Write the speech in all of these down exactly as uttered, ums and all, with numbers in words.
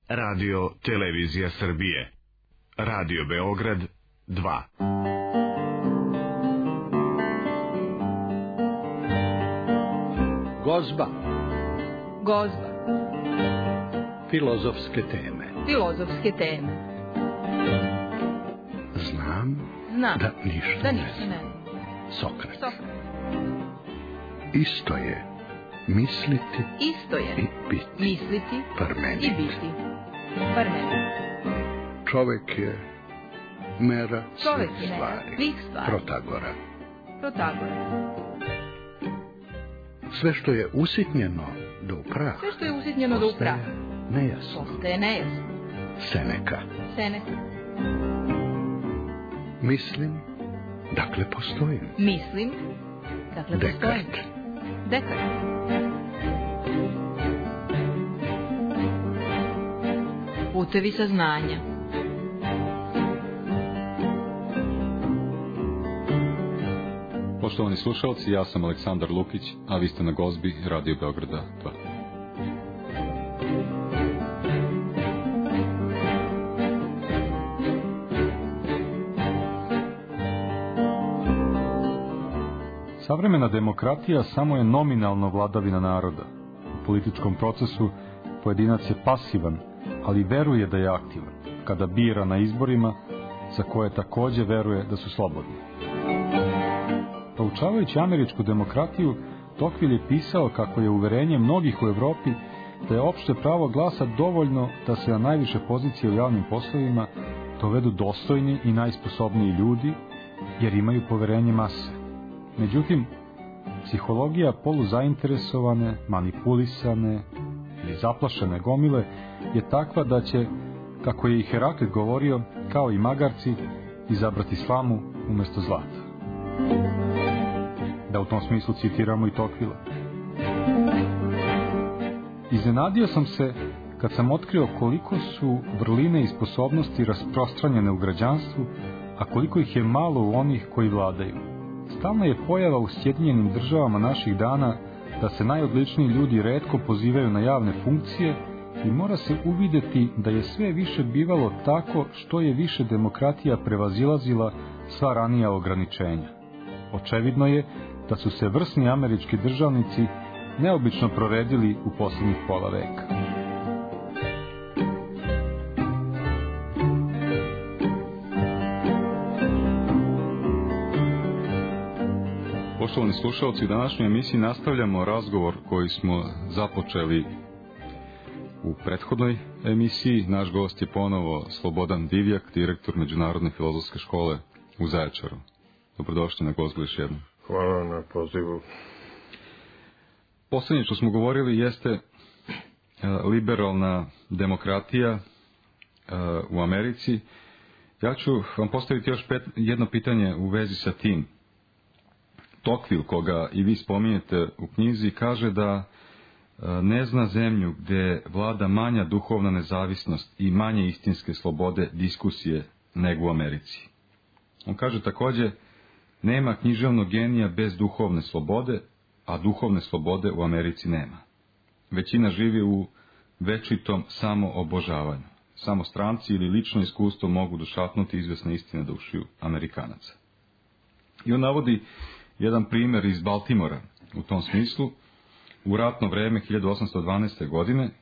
Radio Televizija Srbije. Radio Beograd dva. Gozba. Gozba. Filozofske teme. Filozofske teme. Znam, Znam da ništa da ne ništa znam. ne znam. Sokrat. Sokrat. Isto je misliti Isto je i biti. misliti Parmenid. i biti. Parmenid. Čovek je mera Čovek svih je mera stvari. svih stvari. Protagora. Protagora. Sve što je usitnjeno do praha Sve što je usitnjeno do postaje praha nejasno. postaje nejasno. Seneka. Seneka. Mislim, dakle postojim. Mislim, dakle postojim. Dekart. Dekart. Putevi saznanja. Poštovani slušalci, ja sam Aleksandar Lukić, a vi ste na Gozbi Radio Beograda dva. Savremena demokratija samo je nominalno vladavina naroda. U političkom procesu pojedinac je pasivan, ali veruje da je aktivan, kada bira na izborima za koje takođe veruje da su slobodni. Proučavajući američku demokratiju, Tocqueville je pisao kako je uverenje mnogih u Evropi da je opšte pravo glasa dovoljno da se na najviše pozicije u javnim poslovima dovedu dostojni i najsposobniji ljudi, jer imaju poverenje mase. Međutim, psihologija poluzainteresovane, manipulisane ili zaplašene gomile je takva da će, kako je i Heraklit govorio, kao i magarci, izabrati slamu umesto zlata. Da u tom smislu citiramo i Tocqueville. Iznenadio sam se kad sam otkrio koliko su vrline i sposobnosti rasprostranjene u građanstvu, a koliko ih je malo u onih koji vladaju. Stalna je pojava u Sjedinjenim državama naših dana da se najodličniji ljudi retko pozivaju na javne funkcije i mora se uvideti da je sve više bivalo tako što je više demokratija prevazilazila sva ranija ograničenja. Očevidno je da su se vrsni američki državnici neobično proredili u poslednjih pola veka. Poštovani slušalci, u današnjoj emisiji nastavljamo razgovor koji smo započeli u prethodnoj emisiji. Naš gost je ponovo Slobodan Divjak, direktor Međunarodne filozofske škole u Zaječaru. Dobrodošli na Gozbu još jednom. Hvala na pozivu. Poslednje što smo govorili jeste liberalna demokratija u Americi. Ja ću vam postaviti još pet, jedno pitanje u vezi sa tim. Tocqueville, koga i vi spominjete u knjizi, kaže da ne zna zemlju gde vlada manja duhovna nezavisnost i manje istinske slobode diskusije nego u Americi. On kaže takođe, nema književnog genija bez duhovne slobode, a duhovne slobode u Americi nema. Većina živi u večitom samoobožavanju. Samo stranci ili lično iskustvo mogu došapnuti izvesne istine do ušiju Amerikanaca. I on navodi jedan primer iz Baltimora u tom smislu. U ratno vreme hiljadu osamsto dvanaeste. godine e,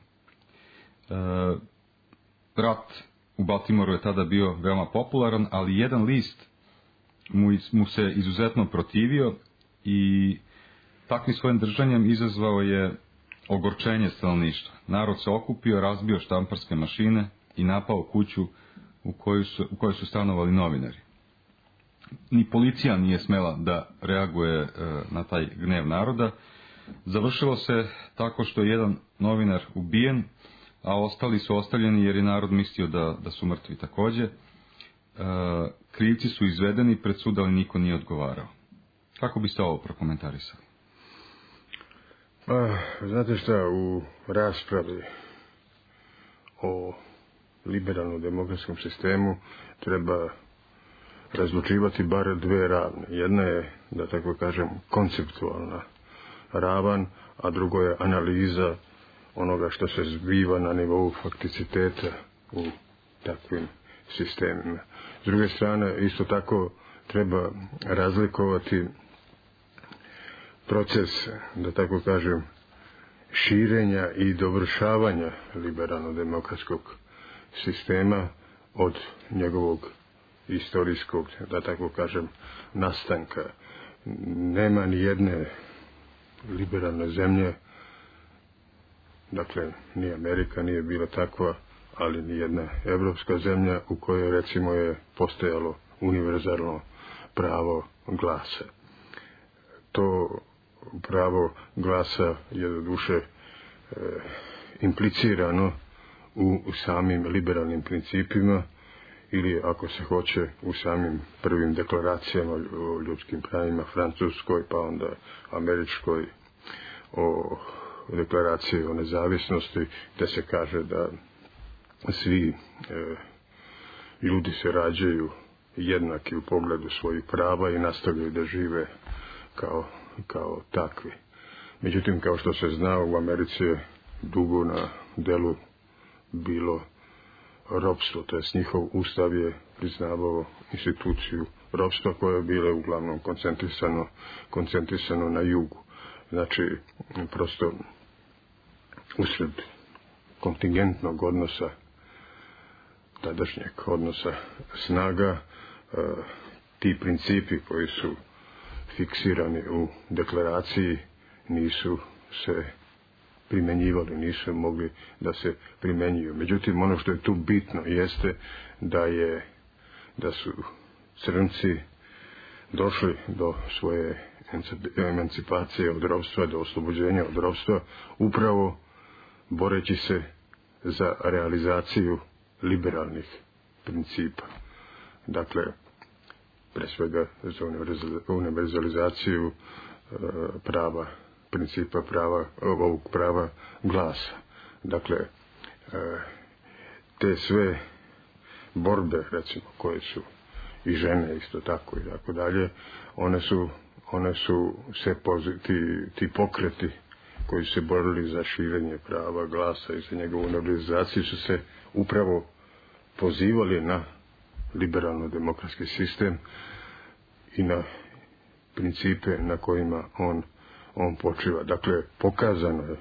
rat u Baltimoru je tada bio veoma popularan, ali jedan list mu, mu se izuzetno protivio i takvim svojim držanjem izazvao je ogorčenje stanovništva. Narod se okupio, razbio štamparske mašine i napao kuću u kojoj su, u kojoj su stanovali novinari. Ni policija nije smela da reaguje e, na taj gnev naroda. Završilo se tako što je jedan novinar ubijen, a ostali su ostavljeni jer je narod mislio da, da su mrtvi takođe. E, krivci su izvedeni pred sud, ali niko nije odgovarao. Kako biste ovo prokomentarisali? Pa, znate šta, u raspravi o liberalnom demokratskom sistemu treba razlučivati bar dve ravne. Jedna je, da tako kažem, konceptualna ravan, a drugo je analiza onoga što se zbiva na nivou fakticiteta u takvim sistemima. S druge strane, isto tako treba razlikovati proces, da tako kažem, širenja i dovršavanja liberalno-demokratskog sistema od njegovog istorijskog, da tako kažem, nastanka. Nema ni jedne liberalne zemlje, dakle, ni Amerika nije bila takva, ali ni jedna evropska zemlja u kojoj, recimo, je postojalo univerzalno pravo glasa. To pravo glasa je do duše e, implicirano u, u samim liberalnim principima, ili, ako se hoće, u samim prvim deklaracijama o ljudskim pravima, francuskoj, pa onda američkoj, o deklaraciji o nezavisnosti, gdje se kaže da svi e, ljudi se rađaju jednaki u pogledu svojih prava i nastavljaju da žive kao, kao takvi. Međutim, kao što se zna, u Americi je dugo na delu bilo ropstvo, to jest njihov ustav je priznavao instituciju ropstva koja je bila uglavnom koncentrisano, koncentrisano na jugu. Znači, prosto usred kontingentnog odnosa, tadašnjeg odnosa snaga, e, ti principi koji su fiksirani u deklaraciji nisu se primjenjivali, nisu mogli da se primjenjuju. Međutim, ono što je tu bitno jeste da je da su crnci došli do svoje emancipacije od ropstva, do oslobođenja od ropstva, upravo boreći se za realizaciju liberalnih principa. Dakle, pre svega za univerzalizaciju e, prava, principa prava, ovog prava glasa. Dakle, e, te sve borbe, recimo, koje su i žene isto tako i tako dalje, one su, one su se pozi, ti, ti pokreti koji su se borili za širenje prava glasa i za njegovu univerzalizaciju su se upravo pozivali na liberalno-demokratski sistem i na principe na kojima on, on počiva. Dakle, pokazano je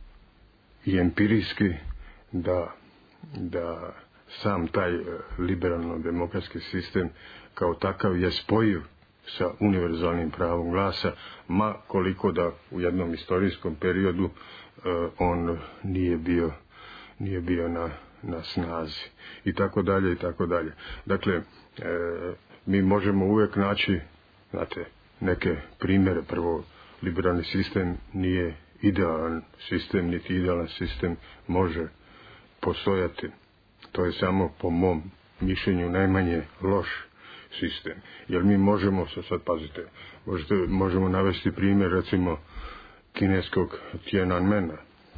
i empirijski da, da sam taj liberalno-demokratski sistem kao takav je spojiv sa univerzalnim pravom glasa, ma koliko da u jednom istorijskom periodu eh, on nije bio, nije bio na, na snazi. I tako dalje, i tako dalje. Dakle, eh, mi možemo uvijek naći, znate, neke primjere. Prvo, liberalni sistem nije idealan sistem, niti idealan sistem može postojati. To je samo, po mom mišljenju, najmanje loš sistem. Jer mi možemo, sad pazite, možete, možemo navesti primjer, recimo, kineskog Tiananmena,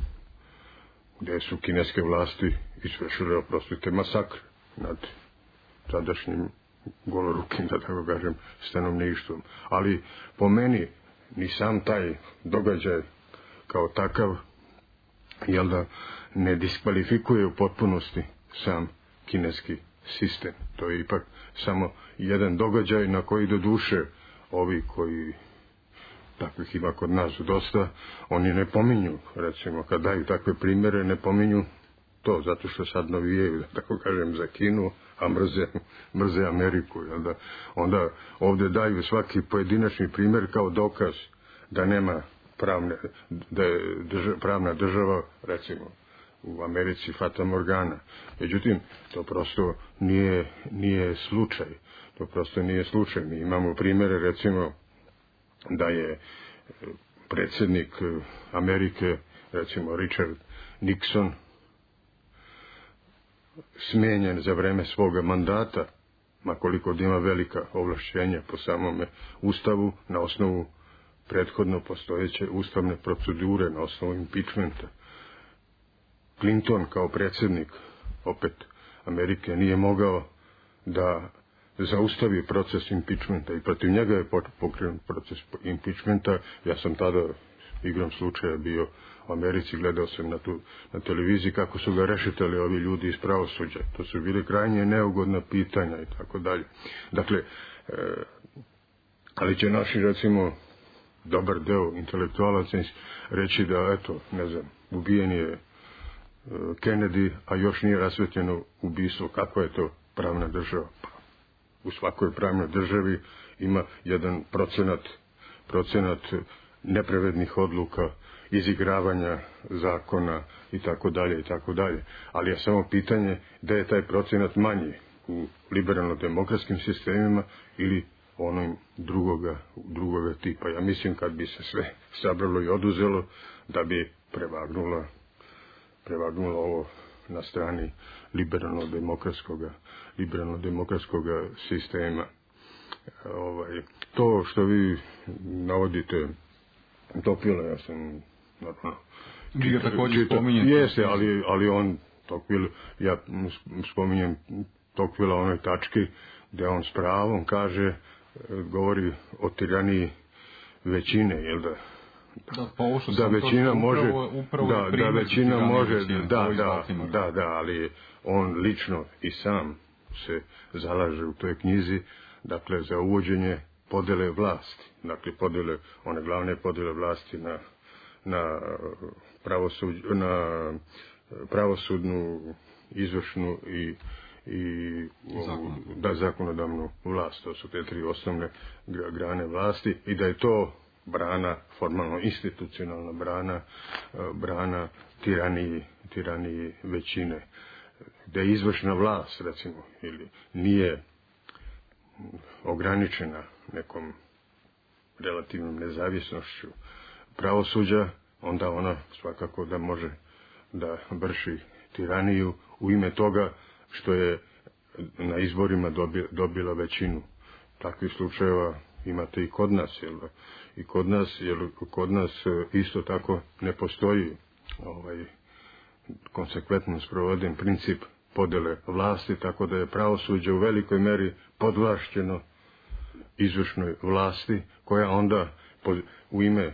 gdje su kineske vlasti izvršile, oprostite, masakr nad tadašnjim golorukim, da tako kažem, stanovništvom. Ali po meni ni sam taj događaj kao takav, jel da, ne diskvalifikuje u potpunosti sam kineski sistem. To je ipak samo jedan događaj na koji do duše ovi koji, takvih ima kod nas dosta, oni ne pominju, recimo, kad daju takve primjere, ne pominju to, zato što sad navijaju, da tako kažem, za Kinu, a mrze, mrze Ameriku. Jel da? Onda ovdje daju svaki pojedinačni primjer kao dokaz da nema pravne, da je drža, pravna država, recimo, u Americi Fata Morgana. Međutim, to prosto nije, nije slučaj. To prosto nije slučaj. Mi imamo primjere, recimo, da je predsjednik Amerike, recimo Richard Nixon, smijenjen za vreme svoga mandata, makoliko ima velika ovlašćenja po samome ustavu, na osnovu prethodno postojeće ustavne procedure, na osnovu impeachmenta. Clinton kao predsjednik, opet, Amerike nije mogao da zaustavi proces impeachmenta i protiv njega je pokrenut proces impeachmenta. Ja sam tada igrom slučaja bio u Americi, gledao sam na, tu, na televiziji kako su ga rešetali ovi ljudi iz pravosuđa. To su bile krajnje neugodna pitanja i tako dalje. Dakle, e, ali će naši, recimo, dobar deo intelektualaca reći da, eto, ne znam, ubijen je Kennedy, a još nije rasvetljeno ubistvo. Kakva je to pravna država? Pa, u svakoj pravnoj državi ima jedan procenat, procenat nepravednih odluka, izigravanja zakona i tako dalje i tako dalje. Ali je samo pitanje da je taj procenat manji u liberalno-demokratskim sistemima ili onom drugoga, drugoga tipa. Ja mislim kad bi se sve sabralo i oduzelo, da bi prevagnulo, prevagnulo ovo na strani liberalno-demokratskoga, liberalno-demokratskoga sistema. Ovaj, to što vi navodite Tocqueville, ja sam normalno Vi ga također spominjete. Jeste, ali, ali on Tocqueville, ja spominjem Tocqueville onoj tački gdje on s pravom kaže, govori o tiraniji većine, jel da? Da, pa ovo što da sam većina to, može, upravo, upravo da, da većina može, većine, da, da, da, da, ali on lično i sam se zalaže u toj knjizi, dakle, za uvođenje podele vlasti, dakle, podele, one glavne podele vlasti na, na, pravosuđ, na pravosudnu, izvršnu i i ovu, da, zakonodavnu vlast, to su te tri osnovne grane vlasti, i da je to brana, formalno institucionalna brana, brana tiraniji, tiraniji većine. Da je izvršna vlast, recimo, ili nije ograničena nekom relativnom nezavisnošću pravosuđa, onda ona svakako da može da vrši tiraniju u ime toga što je na izborima dobila većinu. Takvih slučajeva imate i kod nas, jel? I kod nas, jer kod nas isto tako ne postoji ovaj konsekventno sproveden princip podele vlasti, tako da je pravosuđe u velikoj meri podvlašćeno izvršnoj vlasti, koja onda u ime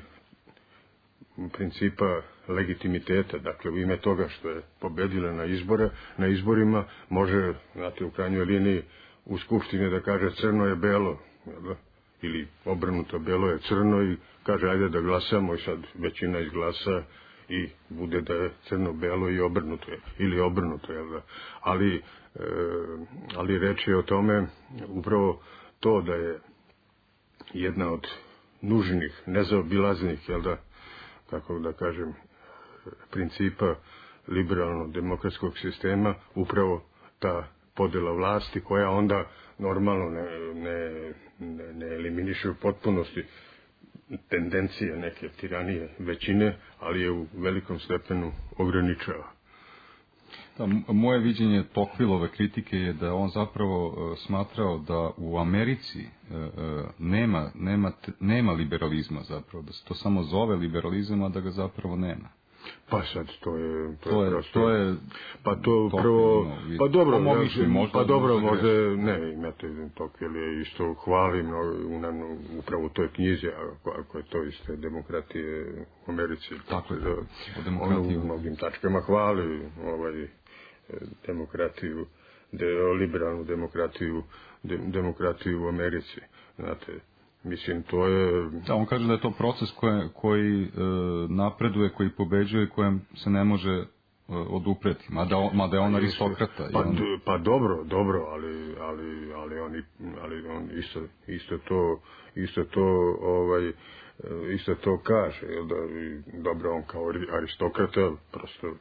principa legitimiteta, dakle u ime toga što je pobedila na izbore, na izborima može, znate, u krajnjoj liniji u skupštini da kaže crno je belo, jel? Ili obrnuto, belo je crno, i kaže ajde da glasamo, i sad većina izglasa i bude da je crno belo i obrnuto je, ili obrnuto, jel da? Ali, e, ali reč je o tome upravo to da je jedna od nužnih, nezaobilaznih, jel da, kako da kažem, principa liberalno-demokratskog sistema upravo ta podjela vlasti, koja onda normalno ne, ne, ne, ne eliminiše u potpunosti tendencije neke tiranije većine, ali je u velikom stepenu ograničava. Da, moje viđenje Tocquevilleove kritike je da on zapravo uh, smatrao da u Americi uh, uh, nema, nema, nema liberalizma zapravo, da se to samo zove liberalizam, a da ga zapravo nema. Pa sad, to je... To, to je, je, to je pa to prvo... Pa dobro, po mom mišljenju, možda, pa dobro, možda, možda ne, imate Tocqueville je isto hvalim no, upravo u toj knjizi, ako, ako je to iste demokratije u Americi. Tako je, da, on u mnogim tačkama hvali ovaj, demokratiju, de, liberalnu demokratiju, de, demokratiju u Americi, znate. Mislim, to je... Da, on kaže da je to proces koje, koji e, napreduje, koji pobeđuje, kojem se ne može e, odupreti, mada, on, mada je on aristokrata. Pa, on... pa dobro, dobro, ali, ali, ali, oni, ali on isto, isto to, isto to, ovaj, isto to kaže, jel da, dobro, on kao aristokrata, prosto,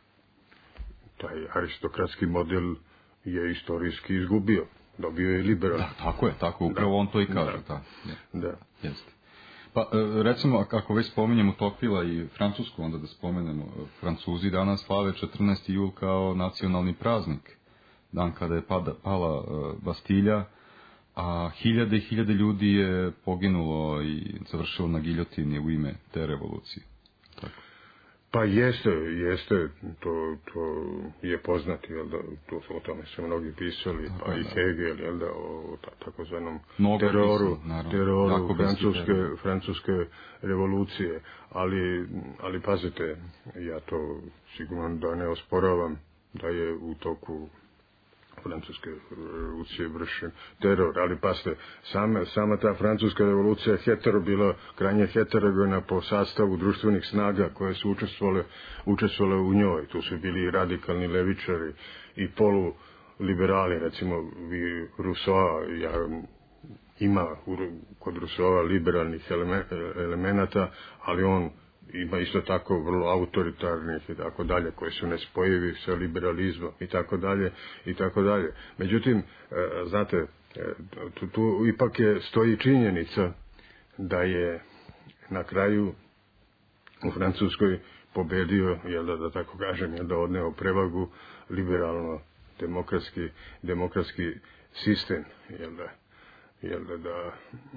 taj aristokratski model je istorijski izgubio. Dobio je liberal. Da, tako je, tako, upravo da, on to i kaže. Da, da. da. Jeste. Pa, recimo, ako već spominjemo Tocquevillea i Francusku, onda da spomenemo, Francuzi danas slave četrnaesti jul kao nacionalni praznik, dan kada je pada, pala Bastilja, a hiljade i hiljade ljudi je poginulo i završilo na giljotini u ime te revolucije. Tako. Pa jeste, jeste, to, to je poznati, jel da, to, o tome su mnogi pisali, tako, pa i Hegel, jel da, o ta, takozvanom teroru, pisali, teroru francuske, francuske revolucije, ali, ali pazite, ja to sigurno da ne osporavam, da je u toku francuske revolucije vršen teror, ali pasite, sama, sama ta francuska revolucija je hetero bila krajnje heterogena po sastavu društvenih snaga koje su učestvovale, učestvovale u njoj. Tu su bili radikalni levičari i poluliberali, recimo vi Rousseau, ja, ima kod Rousseau liberalnih elemenata, ali on ima isto tako vrlo autoritarnih i tako dalje, koji su nespojivi sa liberalizmom i tako dalje i tako dalje. Međutim, znate, tu, tu ipak je stoji činjenica da je na kraju u Francuskoj pobedio, jel da, da tako kažem, jel da odneo prevagu liberalno demokratski, demokratski sistem, jel da, jel da, da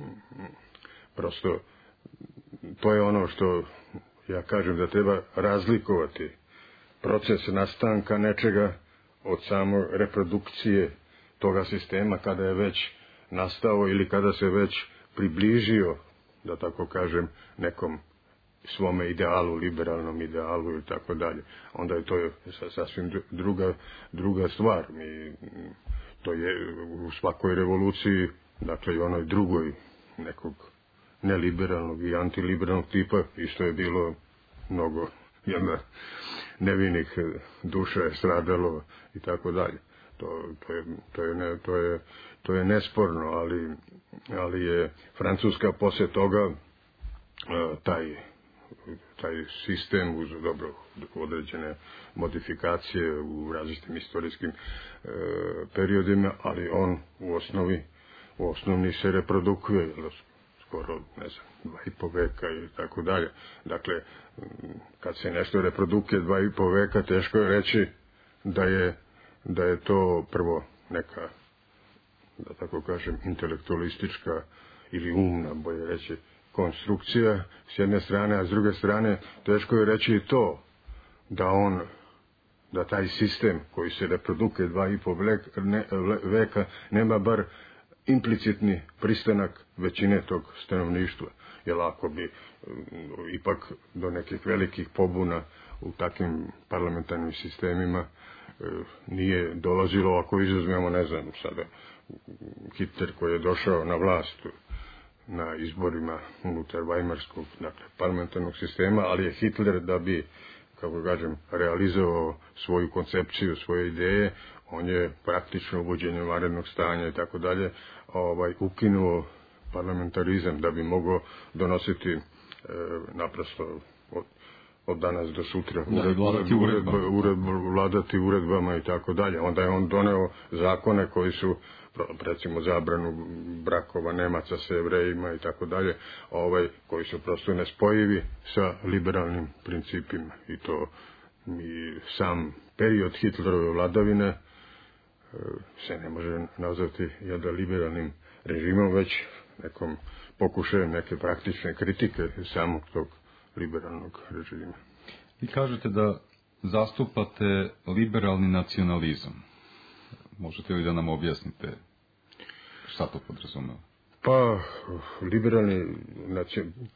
prosto to je ono što ja kažem da treba razlikovati proces nastanka nečega od samo reprodukcije toga sistema kada je već nastao ili kada se već približio, da tako kažem, nekom svome idealu, liberalnom idealu i tako dalje. Onda je to sasvim druga, druga stvar. Mi, to je u svakoj revoluciji, dakle i onoj drugoj nekog neliberalnog i antiliberalnog tipa, isto je bilo mnogo jedna nevinih duša je stradalo i tako dalje. To, to, je, to, je, ne, to, je, to je nesporno, ali, ali je Francuska poslije toga taj, taj sistem uz dobro određene modifikacije u različitim istorijskim e, periodima, ali on u osnovi u osnovni se reprodukuje skoro, ne znam, dva i po veka i tako dalje. Dakle, kad se nešto reprodukuje dva i po veka, teško je reći da je, da je to prvo neka, da tako kažem, intelektualistička ili umna, bolje reći, konstrukcija s jedne strane, a s druge strane teško je reći i to da on, da taj sistem koji se reprodukuje dva i po veka nema bar implicitni pristanak većine tog stanovništva. Jer ako bi ipak do nekih velikih pobuna u takvim parlamentarnim sistemima nije dolazilo, ako izuzmemo, ne znam, sada Hitler koji je došao na vlast na izborima unutar Weimarskog, dakle, parlamentarnog sistema, ali je Hitler, da bi, kako kažem, realizovao svoju koncepciju, svoje ideje, on je praktično uvođenjem vanrednog stanja i tako dalje, ovaj, ukinuo parlamentarizam da bi mogao donositi e, naprosto od, od danas do sutra uredbu, uredbu, uredbu, vladati uredbama i tako dalje. Onda je on doneo zakone koji su, recimo, zabranu brakova Nemaca sa Jevrejima i tako dalje, ovaj, koji su prosto nespojivi sa liberalnim principima. I to mi sam period Hitlerove vladavine se ne može nazvati jada liberalnim režimom, već nekom pokušajem neke praktične kritike samog tog liberalnog režima. Vi kažete da zastupate liberalni nacionalizam. Možete li da nam objasnite šta to podrazumeva? Pa, liberalni nacionalizam,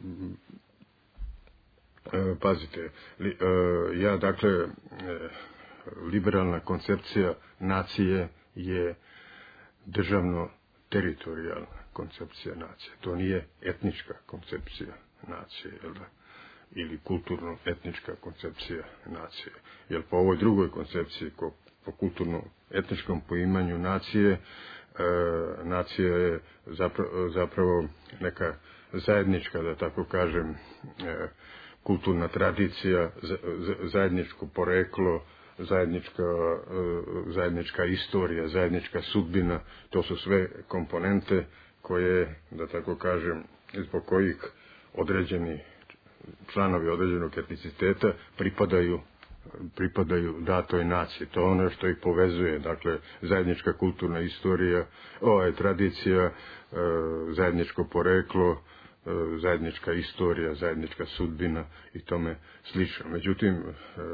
pazite, li, ja dakle, liberalna koncepcija nacije je državno teritorijalna koncepcija nacije. To nije etnička koncepcija nacije, jel da? Ili kulturno-etnička koncepcija nacije. Jer po ovoj drugoj koncepciji, ko, po kulturno-etničkom poimanju nacije, e, nacija je zapravo, zapravo neka zajednička, da tako kažem, e, kulturna tradicija, zajedničko poreklo, zajednička, zajednička istorija, zajednička sudbina, to su sve komponente koje, da tako kažem, zbog kojih određeni članovi određenog etniciteta pripadaju, pripadaju datoj naciji. To je ono što ih povezuje, dakle, zajednička kulturna istorija, ovaj, tradicija, zajedničko poreklo, zajednička istorija, zajednička sudbina i tome slično. Međutim, e,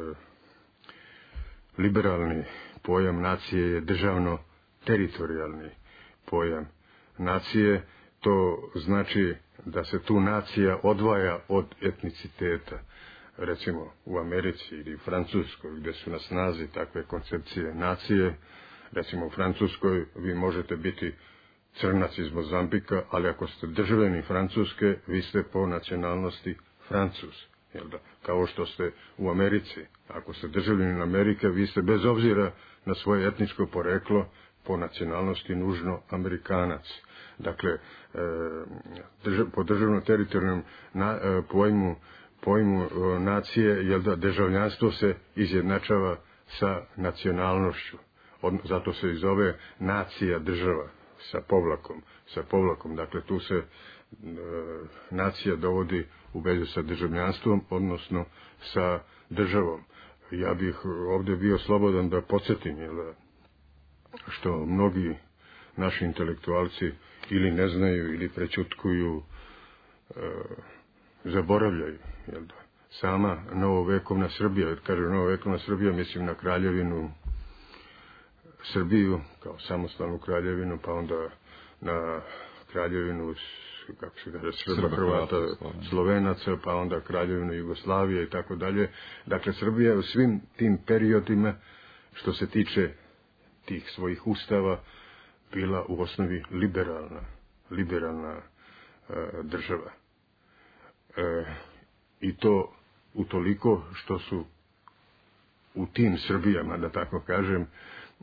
liberalni pojam nacije je državno teritorijalni pojam nacije. To znači da se tu nacija odvaja od etniciteta. Recimo u Americi ili u Francuskoj gdje su na snazi takve koncepcije nacije, recimo u Francuskoj vi možete biti crnac iz Mozambika, ali ako ste državljani Francuske, vi ste po nacionalnosti Francuz. Jel da? Kao što ste u Americi. Ako ste državljani Amerike, vi ste bez obzira na svoje etničko poreklo po nacionalnosti nužno Amerikanac. Dakle, e, držav, po državno-teritorijalnom e, pojmu, pojmu e, nacije, jel da, državljanstvo se izjednačava sa nacionalnošću. Od, zato se i zove nacija država, sa povlakom. Sa povlakom. Dakle, tu se e, nacija dovodi u vezu sa državljanstvom, odnosno sa državom. Ja bih ovdje bio slobodan da podsjetim, jel da, što mnogi naši intelektualci ili ne znaju ili prečutkuju, e, zaboravljaju. Jel da? Sama novovekovna Srbija, jer kažem novovekovna Srbija, mislim na kraljevinu Srbiju kao samostalnu kraljevinu, pa onda na kraljevinu, kako se kaže, Srba, Hrvata, Slovenaca, pa onda kraljevinu Jugoslavije i tako dalje. Dakle, Srbija u svim tim periodima, što se tiče tih svojih ustava, bila u osnovi liberalna, liberalna e, država. E, I to utoliko što su u tim Srbijama, da tako kažem, e,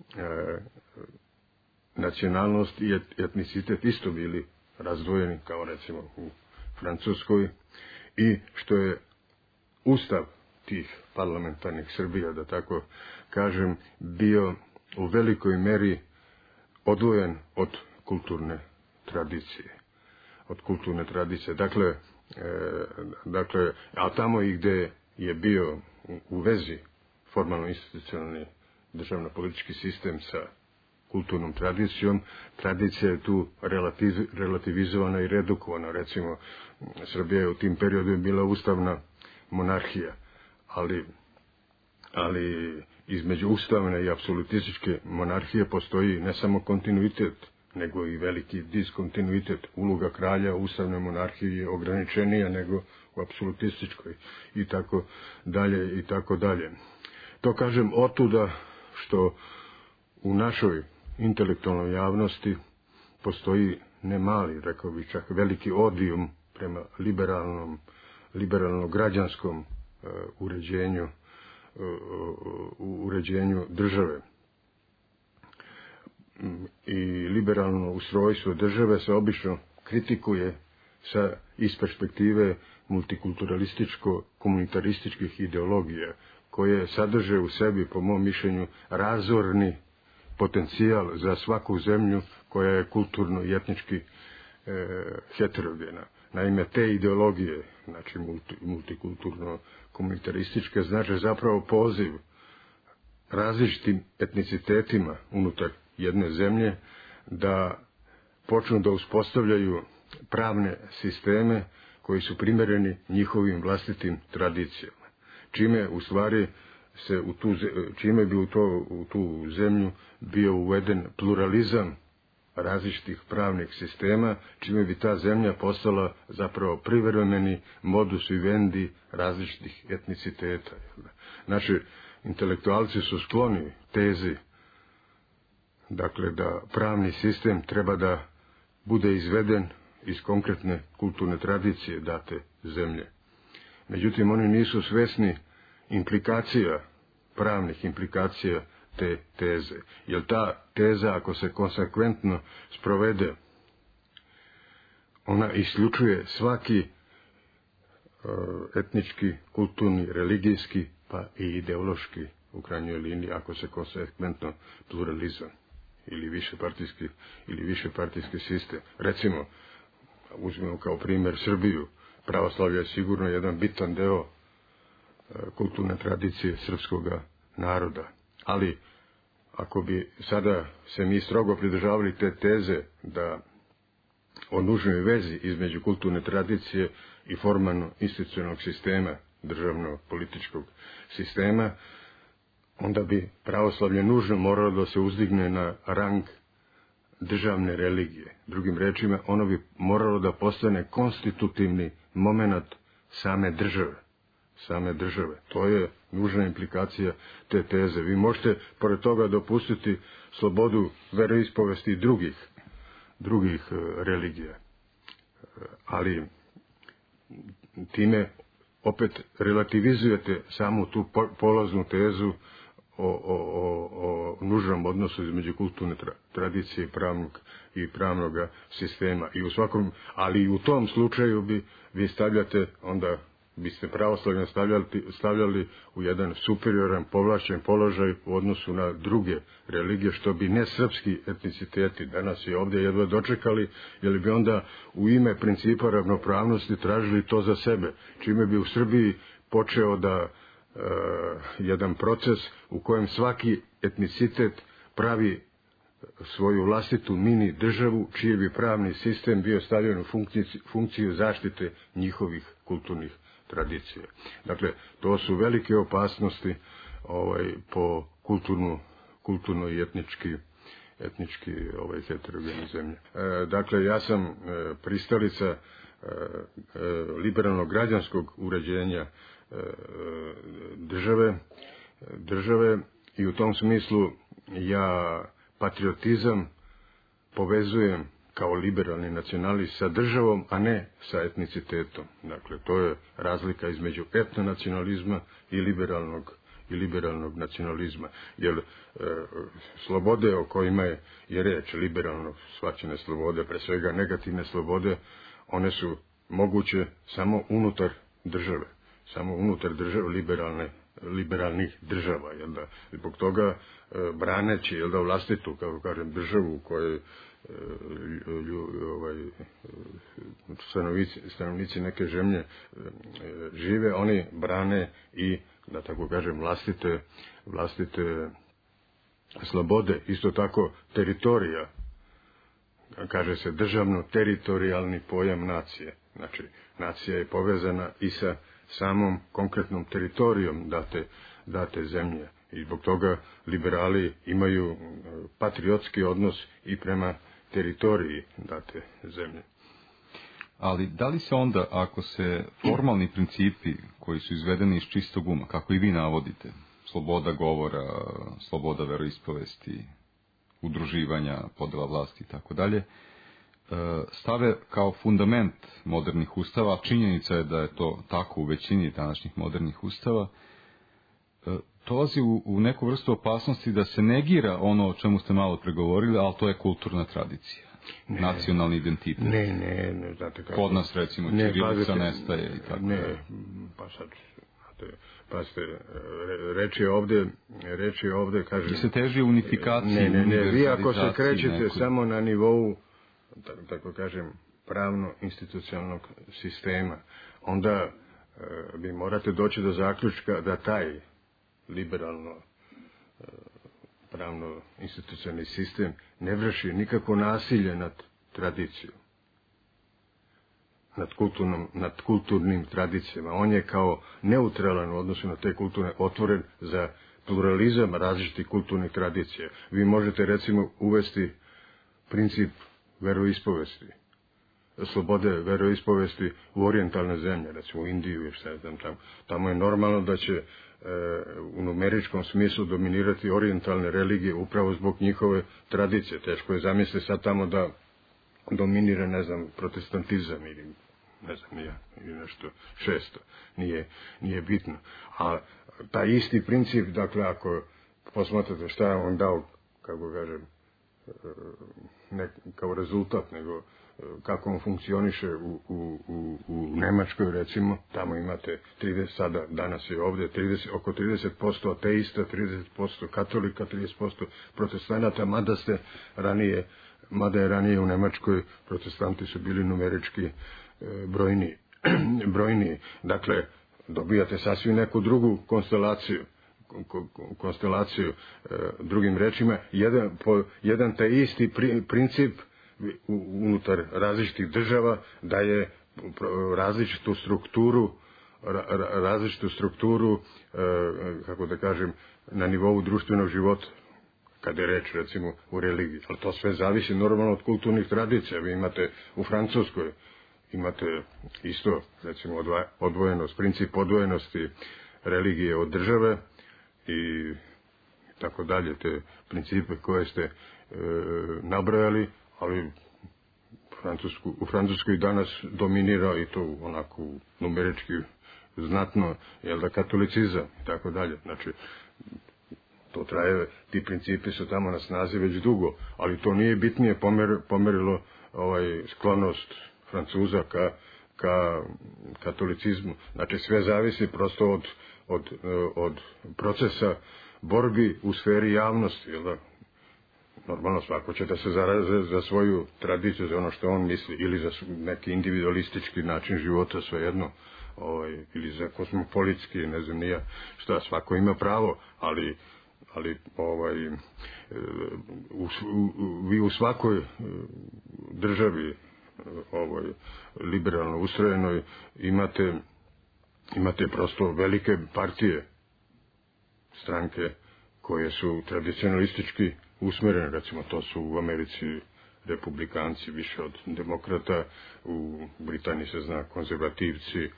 nacionalnost i etnicitet isto bili razdvojeni, kao recimo u Francuskoj, i što je ustav tih parlamentarnih Srbija, da tako kažem, bio u velikoj meri odvojen od kulturne tradicije. Od kulturne tradicije. Dakle, e, dakle, a tamo i gdje je bio u, u vezi formalno institucionalni državno-politički sistem sa kulturnom tradicijom, tradicija je tu relativ, relativizovana i redukovana. Recimo, Srbija je u tim periodu bila ustavna monarhija, ali, ali između ustavne i apsolutističke monarhije postoji ne samo kontinuitet, nego i veliki diskontinuitet. Uloga kralja u ustavnoj monarhiji je ograničenija nego u apsolutističkoj i tako dalje i tako dalje. To kažem otuda što u našoj intelektualnoj javnosti postoji ne mali, rekao bih čak veliki odijum prema liberalnom, liberalno-građanskom uh, uređenju, uh, uh, uređenju države. I liberalno ustrojstvo države se obično kritikuje sa iz perspektive multikulturalističko-komunitarističkih ideologija, koje sadrže u sebi, po mom mišljenju, razorni potencijal za svaku zemlju koja je kulturno i etnički e, heterogena. Naime, te ideologije, znači multi, multikulturno-komunitarističke, znači zapravo poziv različitim etnicitetima unutar jedne zemlje da počnu da uspostavljaju pravne sisteme koji su primjereni njihovim vlastitim tradicijama. Čime u stvari se u tu, čime bi u, to, u tu zemlju bio uveden pluralizam različitih pravnih sistema, čime bi ta zemlja postala zapravo privremeni modus vivendi različitih etniciteta. Naši intelektualci su skloni tezi, dakle, da pravni sistem treba da bude izveden iz konkretne kulturne tradicije date zemlje. Međutim, oni nisu svesni implikacija, pravnih implikacija te teze. Jer ta teza, ako se konsekventno sprovede, ona isključuje svaki uh, etnički, kulturni, religijski, pa i ideološki, u krajnjoj liniji, ako se konsekventno pluralizam ili višepartijski ili višepartijski sistem. Recimo, uzmemo kao primjer Srbiju. Pravoslavlje je sigurno jedan bitan deo kulturne tradicije srpskog naroda. Ali, ako bi sada se mi strogo pridržavali te teze da o nužnoj vezi između kulturne tradicije i formalno institucionalnog sistema, državnog političkog sistema, onda bi pravoslavlje nužno moralo da se uzdigne na rang državne religije. Drugim rečima, ono bi moralo da postane konstitutivni moment same države. Same države. To je nužna implikacija te teze. Vi možete, pored toga, dopustiti slobodu veroispovesti drugih, drugih religija. Ali time opet relativizujete samu tu polaznu tezu o, o, o, o nužnom odnosu između kulturne tra, tradicije i pravnog, i pravnog sistema. I u svakom, ali i u tom slučaju bi vi stavljate, onda biste pravoslavlje stavljali, stavljali u jedan superioran, povlašćen položaj u odnosu na druge religije, što bi ne srpski etniciteti danas je ovdje jedva dočekali, jer bi onda u ime principa ravnopravnosti tražili to za sebe, čime bi u Srbiji počeo da Uh, jedan proces u kojem svaki etnicitet pravi svoju vlastitu mini državu, čiji bi pravni sistem bio stavljen u funkciju, funkciju zaštite njihovih kulturnih tradicija. Dakle, to su velike opasnosti ovaj, po kulturnu, kulturno i etnički, etnički ovaj, heterogene zemlje. E, dakle, ja sam e, pristalica e, e, liberalnog građanskog uređenja države, države i u tom smislu ja patriotizam povezujem kao liberalni nacionalist sa državom, a ne sa etnicitetom. Dakle, to je razlika između etnonacionalizma i liberalnog i liberalnog nacionalizma. Jer e, slobode o kojima je, je reč, liberalno shvaćene slobode, pre svega negativne slobode, one su moguće samo unutar države. Samo unutar države liberalne, liberalnih država, jel da, zbog toga e, braneći, jel da, vlastitu, kako kažem, državu u kojoj e, lju, ovaj, stanovnici, stanovnici neke zemlje e, žive, oni brane i, da tako kažem, vlastite, vlastite slobode, isto tako teritorija, kaže se državno teritorijalni pojam nacije, znači nacija je povezana i sa samom konkretnom teritorijom date, date zemlje. I zbog toga liberali imaju patriotski odnos i prema teritoriji date zemlje. Ali da li se onda, ako se formalni principi koji su izvedeni iz čistog uma, kako i vi navodite, sloboda govora, sloboda veroispovesti, udruživanja, podela vlasti i tako dalje, stave kao fundament modernih ustava, činjenica je da je to tako u većini današnjih modernih ustava, dolazi u, u neku vrstu opasnosti da se negira ono o čemu ste malo pregovorili, ali to je kulturna tradicija, ne, nacionalni identitet. Ne, ne, ne, znate kako. Kod nas, recimo, ne, ćirilica nestaje i tako. Ne, pa sad, znate, pa ste, reč je ovde, reč je ovde, kaže... I se teži unifikaciji. Ne, ne, ne, vi ako se krećete neku... samo na nivou, tako, tako kažem, pravno-institucionalnog sistema, onda e, vi morate doći do zaključka da taj liberalno e, pravno-institucionalni sistem ne vrši nikako nasilje nad tradicijom, nad, kulturnom, nad kulturnim tradicijama. On je kao neutralan u odnosu na te kulturne otvoren za pluralizam različitih kulturnih tradicija. Vi možete recimo uvesti princip veroispovesti, slobode veroispovesti u orijentalne zemlje, recimo u Indiju i šta je tam, tamo. Tamo je normalno da će e, u numeričkom smislu dominirati orijentalne religije upravo zbog njihove tradicije. Teško je zamisliti sad tamo da dominira, ne znam, protestantizam ili ne znam, nije, ili nešto šesto. Nije, nije bitno. A taj isti princip, dakle, ako posmatrate šta je on dao, kako kažem, ne kao rezultat, nego kako on funkcioniše u, u, u, u Nemačkoj, recimo, tamo imate trideset, sada, danas je ovdje trideset, oko trideset posto ateista, trideset posto katolika, trideset posto protestanata, mada ste ranije, mada je ranije u Nemačkoj protestanti su bili numerički e, brojni, brojni. Dakle, dobijate sasvim neku drugu konstelaciju. konstelaciju, e, drugim rečima, jedan, po, jedan taj isti pri, princip unutar različitih država daje različitu strukturu različitu strukturu, kako da kažem, na nivou društvenog života, kada je reč, recimo, u religiji. Ali to sve zavisi normalno od kulturnih tradicija. Vi imate u Francuskoj, imate isto, recimo, odvojenost, princip odvojenosti religije od države i tako dalje, te principe koje ste e, nabrojali, ali Francusku, u Francuskoj danas dominira i to onako numerički znatno, jel da, katolicizam i tako dalje. Znači, to traje, ti principi su tamo na snazi već dugo, ali to nije bitnije pomer, pomerilo ovaj, sklonost Francuza ka, ka katolicizmu. Znači, sve zavisi prosto od, od, od procesa borbi u sferi javnosti, jel da? Normalno svako će da se zaraze za svoju tradiciju, za ono što on misli, ili za neki individualistički način života, svejedno, ovaj, ili za kosmopolitski, ne znam nija šta, svako ima pravo, ali, ali ovaj, u, u, vi u svakoj državi ovaj, liberalno ustrojenoj imate, imate prosto velike partije, stranke koje su tradicionalistički usmerene, recimo to su u Americi republikanci više od demokrata, u Britaniji se zna konzervativci,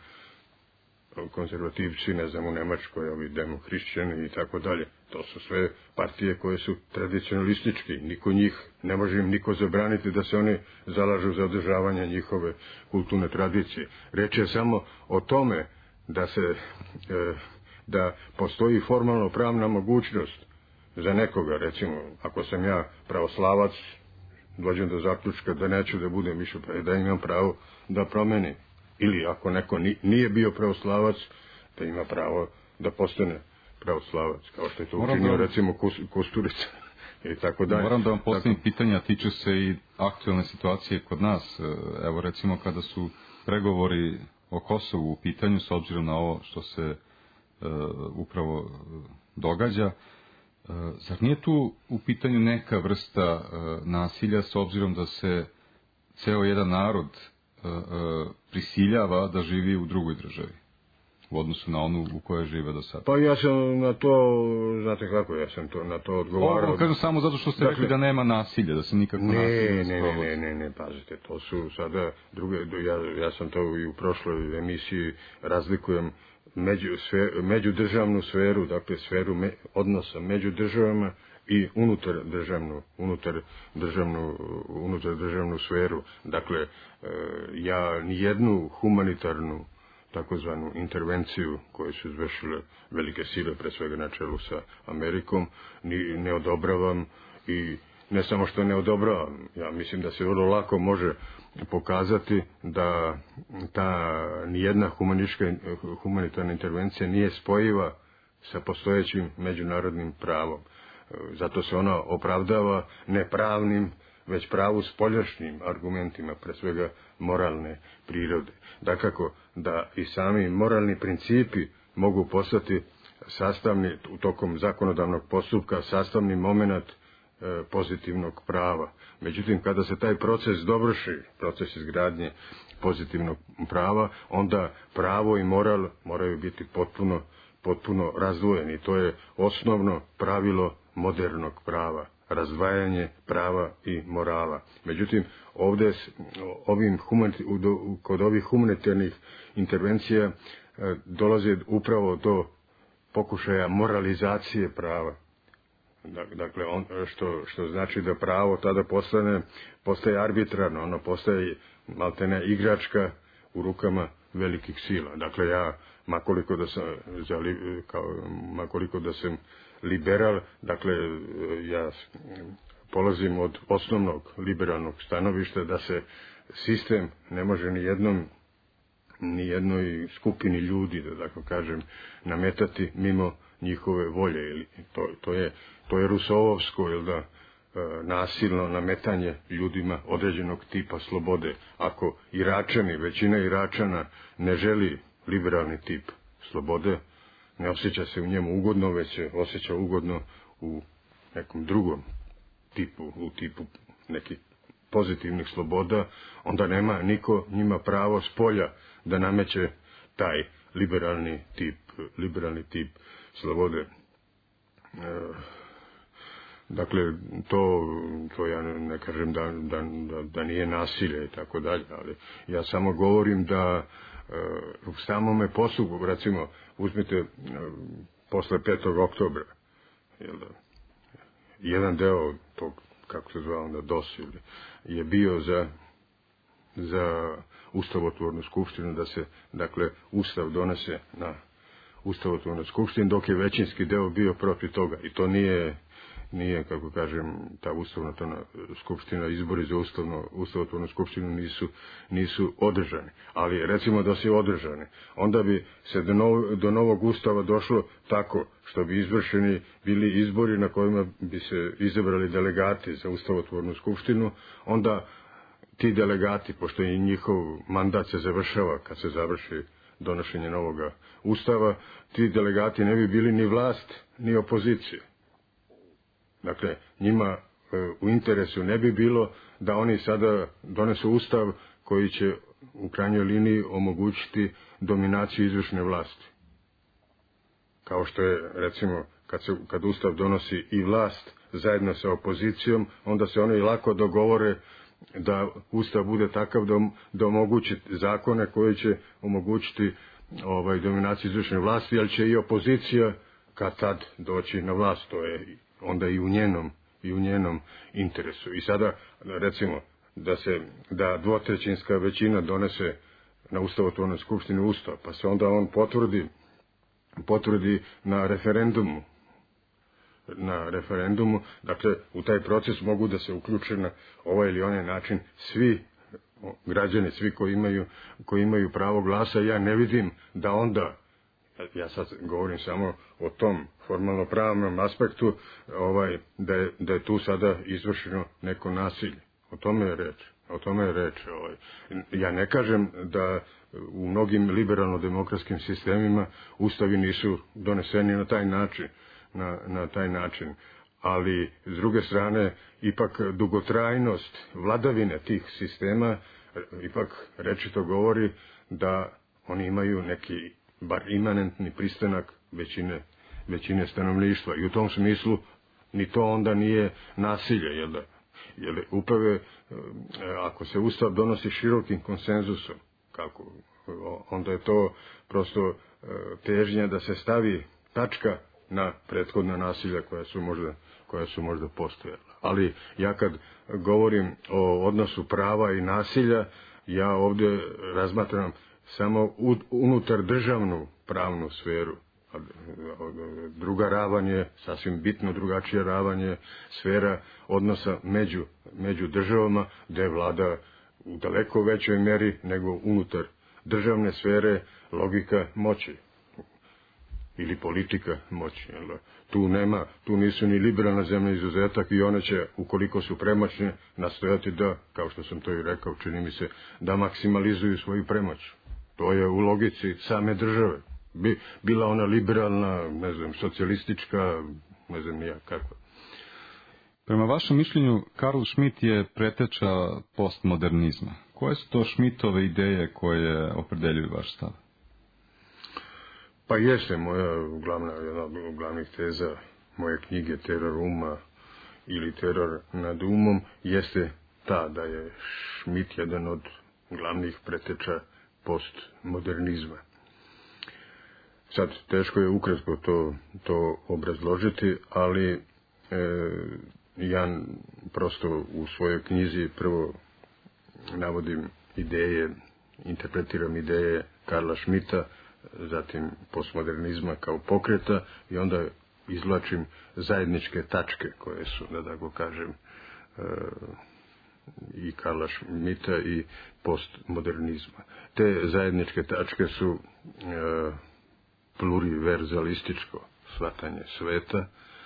konzervativci, ne znam, u Nemačkoj, ovi demohrišćani i tako dalje. To su sve partije koje su tradicionalistički, niko njih, ne može im niko zabraniti da se oni zalažu za održavanje njihove kulturne tradicije. Reč je samo o tome da se, e, da postoji formalno pravna mogućnost za nekoga, recimo, ako sam ja pravoslavac, dođem do zaključka da neću da budem više, da imam pravo da promenim. Ili ako neko nije bio pravoslavac, da ima pravo da postane pravoslavac, kao što je to Moram učinio, da... recimo, Kusturica i tako dalje. Moram da vam postavim tako... pitanja, tiču se i aktualne situacije kod nas. Evo, recimo, kada su pregovori o Kosovu u pitanju, s obzirom na ovo što se uh, upravo događa, uh, zar nije tu u pitanju neka vrsta uh, nasilja, s obzirom da se ceo jedan narod uh, uh, prisiljava da živi u drugoj državi u odnosu na onu u kojoj žive do sada? Pa ja sam na to, znate kako, ja sam to, na to odgovarao. Ovo kažem samo zato što ste dakle, rekli da nema nasilja, da se nikako ne, nasilja ne, ne, ne, ne, ne, pazite, to su sada druge, ja, ja sam to i u prošloj emisiji razlikujem među, sve, međudržavnu sferu, dakle sferu me, odnosa među državama i unutar državnu, unutar državnu, unutar državnu sferu. Dakle, ja nijednu humanitarnu takozvanu intervenciju koju su izvršile velike sile, pre svega na čelu sa Amerikom, ni, ne odobravam i ne samo što ne odobravam, ja mislim da se vrlo lako može pokazati da ta nijedna humanitarna intervencija nije spojiva sa postojećim međunarodnim pravom. Zato se ona opravdava ne pravnim, već pravu spoljašnjim argumentima, pre svega moralne prirode. Dakako da i sami moralni principi mogu postati sastavni, u tokom zakonodavnog postupka, sastavni moment e, pozitivnog prava. Međutim, kada se taj proces dovrši, proces izgradnje pozitivnog prava, onda pravo i moral moraju biti potpuno, potpuno razdvojeni. To je osnovno pravilo modernog prava. Razdvajanje prava i morala. Međutim, ovdje ovim humanit, kod ovih humanitarnih intervencija dolazi upravo do pokušaja moralizacije prava. Dakle, on, što, što znači da pravo tada postane, postaje arbitrarno, ono postaje maltene igračka u rukama velikih sila. Dakle, ja, makoliko da sam, kao, makoliko da sam liberal, dakle, ja polazim od osnovnog liberalnog stanovišta da se sistem ne može ni jednom, ni jednoj skupini ljudi, da tako kažem, nametati mimo njihove volje. Ili to, to je, to je Rusovovsko, jel da, nasilno nametanje ljudima određenog tipa slobode. Ako Iračani, većina Iračana ne želi liberalni tip slobode, ne osjeća se u njemu ugodno, već se osjeća ugodno u nekom drugom tipu, u tipu neki pozitivnih sloboda, onda nema niko njima pravo s polja da nameće taj liberalni tip, liberalni tip slobode. E, dakle, to, to ja ne kažem da, da, da, da nije nasilje i tako dalje, ali ja samo govorim da e, u samome poslu, recimo, uzmite e, posle petog oktobra, jel da, jedan deo tog, kako se zvao onda, D O S ili, je bio za, za ustavotvornu skupštinu, da se, dakle, ustav donese na ustavotvornu skupštinu, dok je većinski deo bio protiv toga. I to nije, nije kako kažem, ta ustavna skupština, izbori za ustavno, ustavotvornu skupštinu nisu, nisu održani. Ali, recimo da su održani, onda bi se do, nov, do novog ustava došlo tako što bi izvršeni bili izbori na kojima bi se izabrali delegati za ustavotvornu skupštinu, onda ti delegati, pošto i njihov mandat se završava kad se završi donošenje novoga ustava, ti delegati ne bi bili ni vlast, ni opozicija. Dakle, njima e, u interesu ne bi bilo da oni sada donesu ustav koji će u krajnjoj liniji omogućiti dominaciju izvršne vlasti. Kao što je, recimo, kad, se, kad ustav donosi i vlast zajedno sa opozicijom, onda se oni lako dogovore da ustav bude takav da, da omogući zakone koji će omogućiti ovaj, dominaciju izvršne vlasti, ali će i opozicija kad tad doći na vlast, to je onda i u njenom, i u njenom interesu. I sada, recimo, da se, da dvotrećinska većina donese na ustavotvornoj skupštini ustav, pa se onda on potvrdi, potvrdi na referendumu, na referendumu, dakle, u taj proces mogu da se uključe na ovaj ili onaj način svi građani, svi koji imaju, koji imaju pravo glasa. Ja ne vidim da onda, ja sad govorim samo o tom formalno pravnom aspektu, ovaj, da je, da je tu sada izvršeno neko nasilje. O tome je reč. O tome je reč. Ovaj. Ja ne kažem da u mnogim liberalno-demokratskim sistemima ustavi nisu doneseni na taj način, na, na taj način. Ali, s druge strane, ipak dugotrajnost vladavine tih sistema ipak rečito govori da oni imaju neki bar imanentni pristanak većine, većine stanovništva. I u tom smislu ni to onda nije nasilje, jel da? Jer upravo, ako se ustav donosi širokim konsenzusom, kako, onda je to prosto težnja da se stavi tačka na prethodna nasilja koja su možda, koja su možda postojala. Ali ja kad govorim o odnosu prava i nasilja, ja ovdje razmatram samo unutar državnu pravnu sferu. Druga ravan je, sasvim bitno drugačija ravan je sfera odnosa među, među državama, gdje vlada u daleko većoj meri nego unutar državne sfere logika moći ili politika moći. Tu nema, tu nisu ni liberalna zemlja izuzetak i one će, ukoliko su premoćne, nastojati da, kao što sam to i rekao, čini mi se, da maksimalizuju svoju premoć. To je u logici same države. Bi, bila ona liberalna, ne znam, socijalistička, ne znam nija kakva. Prema vašem mišljenju, Karl Schmitt je preteča postmodernizma. Koje su to Schmittove ideje koje opredeljuju vaš stav? Pa jeste moja glavna, jedna od glavnih teza moje knjige Teror uma ili Teror nad umom jeste ta da je Schmitt jedan od glavnih preteča postmodernizma. Sad, teško je ukratko to, to obrazložiti, ali e, ja prosto u svojoj knjizi prvo navodim ideje, interpretiram ideje Karla Schmitta, zatim postmodernizma kao pokreta i onda izvlačim zajedničke tačke koje su, da tako kažem, e, i Karla Schmitta i postmodernizma. Te zajedničke tačke su e, pluriverzalističko shvatanje sveta,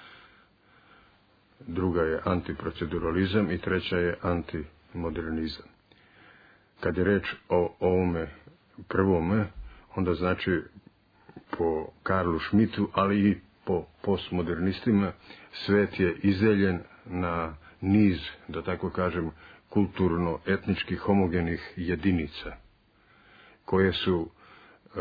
druga je antiproceduralizam i treća je antimodernizam. Kad je reč o ovome prvome, onda znači po Karlu Schmittu, ali i po postmodernistima, svet je izdeljen na niz, da tako kažem, kulturno-etničkih homogenih jedinica, koje su e,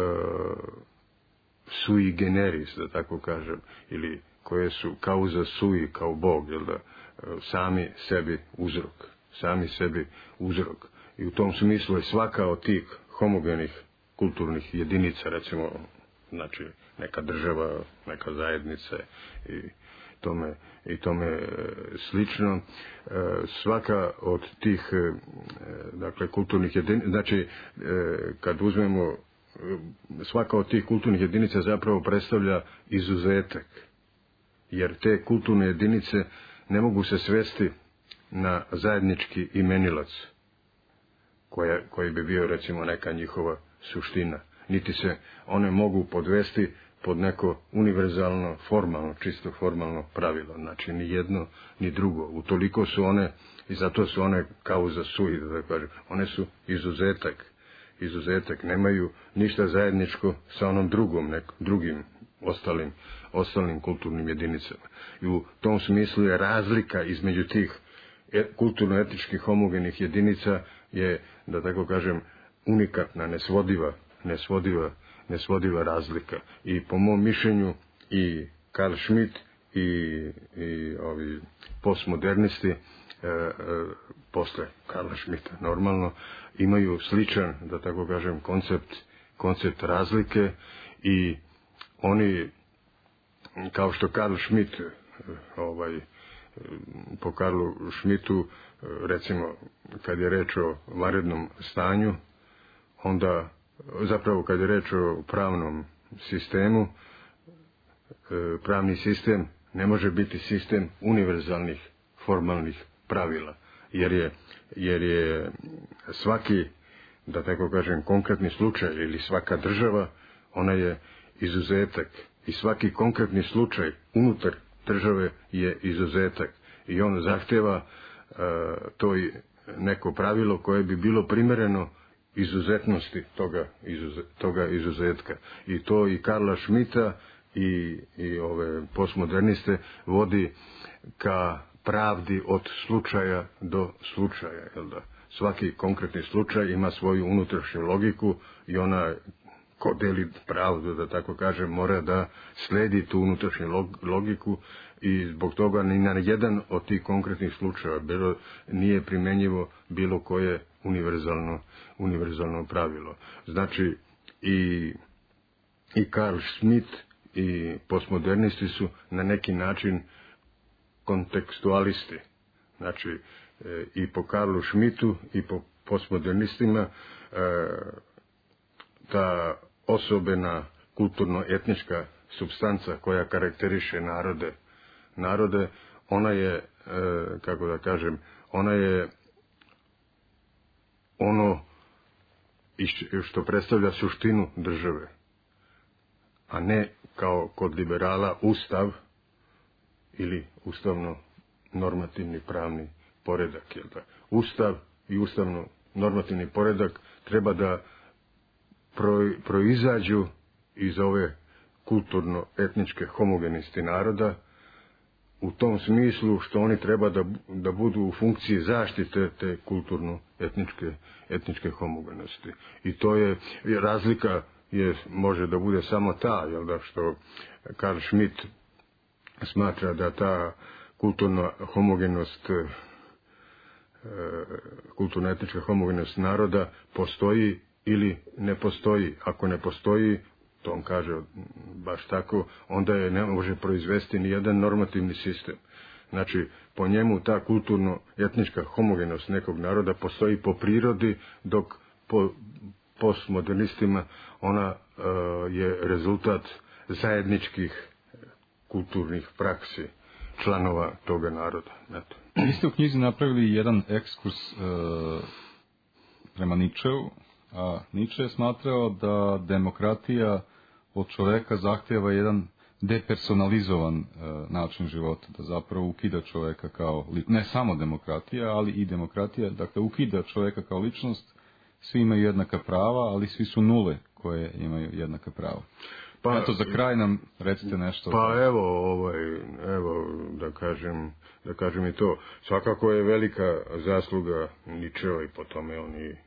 sui generis, da tako kažem, ili koje su causa sui, kao Bog, jel da, e, sami sebi uzrok, sami sebi uzrok. I u tom smislu je svaka od tih homogenih kulturnih jedinica, recimo, znači neka država, neka zajednica i tome, i tome slično, svaka od tih, dakle, kulturnih jedinica, znači kad uzmemo, svaka od tih kulturnih jedinica zapravo predstavlja izuzetak, jer te kulturne jedinice ne mogu se svesti na zajednički imenilac koja, koji bi bio, recimo, neka njihova suština, niti se one mogu podvesti pod neko univerzalno, formalno, čisto formalno pravilo. Znači, ni jedno, ni drugo. Utoliko su one, i zato su one causa sui, da kažem, one su izuzetak. Izuzetak, nemaju ništa zajedničko sa onom drugom, nek, drugim, ostalim, ostalim kulturnim jedinicama. I u tom smislu je razlika između tih kulturno-etičkih homogenih jedinica je, da tako kažem, unikatna, nesvodiva, nesvodiva, nesvodiva razlika. I po mom mišljenju i Carl Schmitt i, i ovi postmodernisti e, e, posle Karla Schmidta normalno imaju sličan, da tako kažem, koncept, koncept razlike i oni, kao što Carl Schmitt, ovaj, po Karlu Schmittu, recimo, kad je reč o vanrednom stanju, onda, zapravo kad je reč o pravnom sistemu, pravni sistem ne može biti sistem univerzalnih formalnih pravila, jer je, jer je svaki, da tako kažem, konkretni slučaj ili svaka država, ona je izuzetak i svaki konkretni slučaj unutar države je izuzetak i on zahtjeva uh, to neko pravilo koje bi bilo primjereno izuzetnosti toga, izuze, toga izuzetka. I to i Karla Schmidta i, i ove postmoderniste vodi ka pravdi od slučaja do slučaja. Jel da? Svaki konkretni slučaj ima svoju unutrašnju logiku i ona, ko deli pravdu, da tako kažem, mora da sledi tu unutrašnju logiku i zbog toga ni na jedan od tih konkretnih slučajeva bilo, nije primjenjivo bilo koje univerzalno, univerzalno pravilo. Znači i, i Carl Schmitt i postmodernisti su na neki način kontekstualisti. Znači e, i po Karlu Schmittu i po postmodernistima e, ta osobena kulturno-etnička supstanca koja karakteriše narode, narode, ona je, e, kako da kažem, ona je ono što predstavlja suštinu države, a ne kao kod liberala ustav ili ustavno normativni pravni poredak. Jel da? Ustav i ustavno normativni poredak treba da proizađu iz ove kulturno-etničke homogenosti naroda u tom smislu što oni treba da, da budu u funkciji zaštite te kulturno-etničke etničke homogenosti. I to je, razlika je, može da bude samo ta, jel da, što Carl Schmitt smatra da ta kulturna homogenost, kulturno-etnička homogenost naroda postoji ili ne postoji. Ako ne postoji, to on kaže baš tako, onda je ne može proizvesti ni jedan normativni sistem. Znači, po njemu ta kulturno-etnička homogenost nekog naroda postoji po prirodi, dok po postmodernistima ona uh, je rezultat zajedničkih kulturnih praksi članova toga naroda. Eto. Vi ste u knjizi napravili jedan ekskurs uh, prema Nietzscheu, a Nietzsche je smatrao da demokratija od čoveka zahtjeva jedan depersonalizovan e, način života, da zapravo ukida čoveka kao, ne samo demokratija, ali i demokratija, dakle ukida čoveka kao ličnost, svi imaju jednaka prava, ali svi su nule koje imaju jednaka prava. Pa, eto, za kraj nam recite nešto. Pa evo, ovaj, evo, da kažem, da kažem i to. Svakako je velika zasluga Ničeva i po tome on i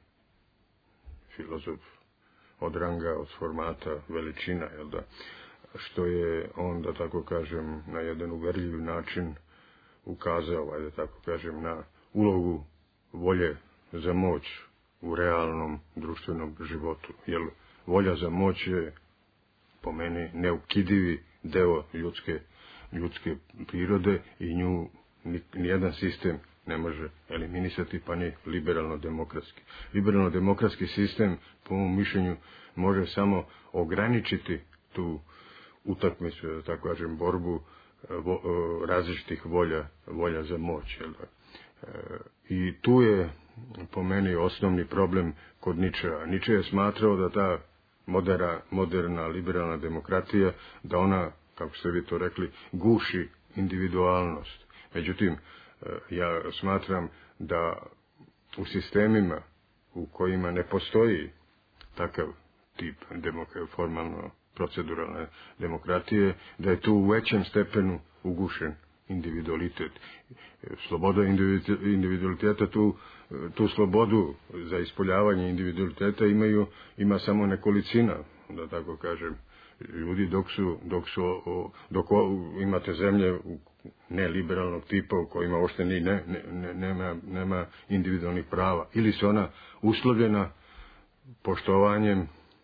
filozof od ranga, od formata, veličina, jel da, što je on, da tako kažem, na jedan uverljiv način ukazao, ajde tako kažem, na ulogu volje za moć u realnom društvenom životu. Jer volja za moć je po meni neukidivi deo ljudske, ljudske prirode i nju nijedan sistem ne može eliminisati, pa ni liberalno-demokratski. Liberalno-demokratski sistem, po mom mišljenju, može samo ograničiti tu utakmicu, da tako kažem, borbu vo, različitih volja, volja za moć. Jel da? E, I tu je, po meni, osnovni problem kod Ničea. Niče je smatrao da ta modera, moderna liberalna demokratija, da ona, kako ste vi to rekli, guši individualnost. Međutim, ja smatram da u sistemima u kojima ne postoji takav tip demok- formalno proceduralne demokratije, da je tu u većem stepenu ugušen individualitet. Sloboda individualiteta, tu, tu slobodu za ispoljavanje individualiteta imaju, ima samo nekolicina, da tako kažem, ljudi, dok su, dok su, dok imate zemlje neliberalnog tipa u kojima uopšte ni ne, ne, nema, nema individualnih prava, ili su ona uslovljena poštovanjem e,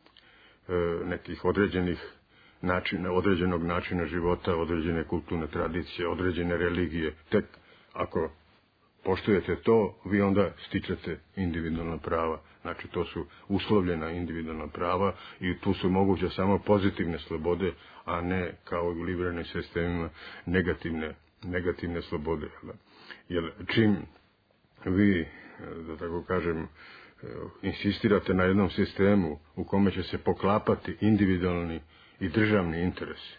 nekih određenih načina, određenog načina života, određene kulturne tradicije, određene religije. Tek ako poštujete to, vi onda stičete individualna prava. Znači, to su uslovljena individualna prava i tu su moguće samo pozitivne slobode, a ne kao u liberalnim sistemima negativne, negativne slobode. Jer čim vi, da tako kažem, insistirate na jednom sistemu u kome će se poklapati individualni i državni interesi,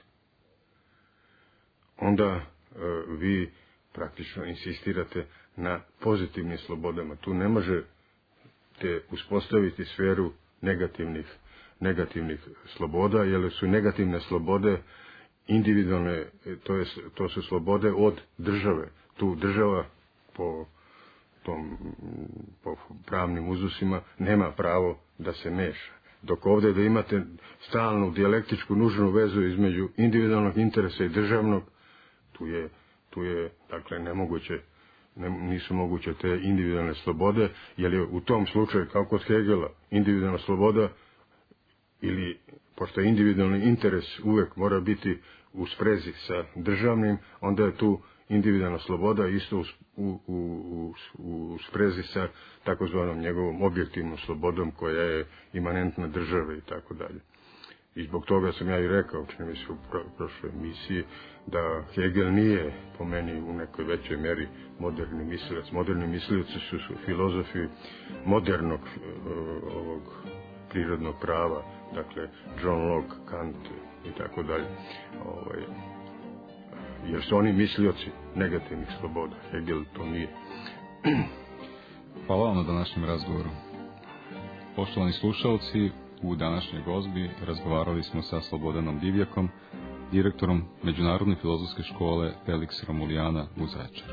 onda vi praktično insistirate na pozitivnim slobodama. Tu ne može te uspostaviti sferu negativnih, negativnih sloboda, jer su negativne slobode individualne, to, je, to su slobode od države. Tu država po, tom, po pravnim uzusima nema pravo da se meša. Dok ovdje da imate stalnu dijalektičku nužnu vezu između individualnog interesa i državnog, tu je, tu je dakle, nemoguće, ne, nisu moguće te individualne slobode, jer je u tom slučaju, kao kod Hegela, individualna sloboda, ili, pošto je individualni interes uvek mora biti u sprezi sa državnim, onda je tu individualna sloboda isto u, u, u, u sprezi sa takozvanom njegovom objektivnom slobodom koja je imanentna države i tako dalje. I zbog toga sam ja i rekao, čini mi se u prošloj emisiji, da Hegel nije po meni u nekoj većoj meri moderni mislilac. Moderni mislilaci su, su filozofi modernog uh, ovog prirodnog prava, dakle John Locke, Kant i tako dalje. Ovaj, jer su oni mislioci negativnih sloboda. Hegel to nije. Hvala vam na današnjem razgovoru. Poštovani slušalci, u današnjoj gozbi razgovarali smo sa Slobodanom Divjakom, direktorom Međunarodne filozofske škole Felix Romulijana u Zaječaru.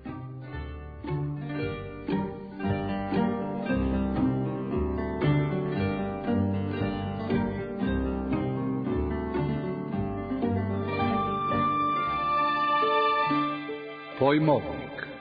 Pojmovnik.